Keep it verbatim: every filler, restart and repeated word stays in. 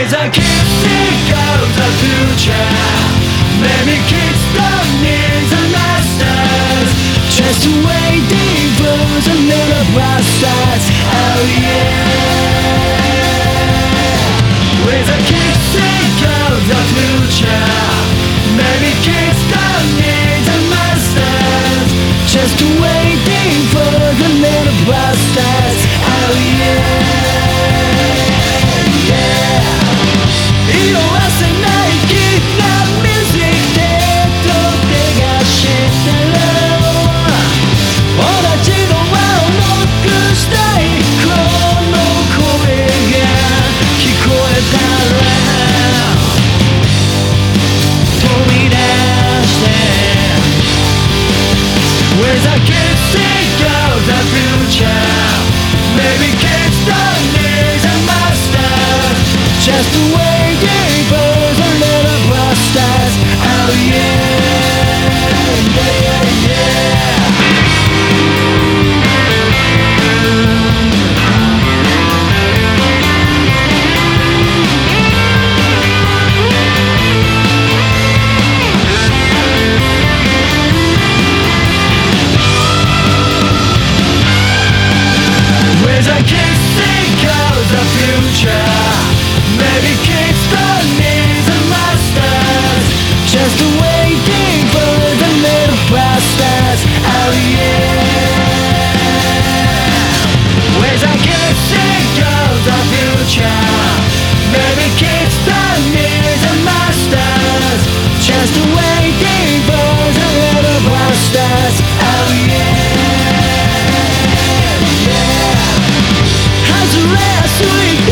With a kick of the future, maybe kids don't need the masters, just waiting for the little bastards. Oh yeah. With a kick of the future, maybe kids don't need the masters, just waiting for the little bastards. Oh yeah. With a kids think of the future, maybe kids don't need a master, just waiting for the little bastards. Oh yeah, yeah, yeah. Maybe kids don't need the masters, just waiting for the little bastards. Oh yeah. With a kids think of the future, maybe kids don't need the masters, just waiting for the little bastards. Oh yeah, yeah. How's the rest of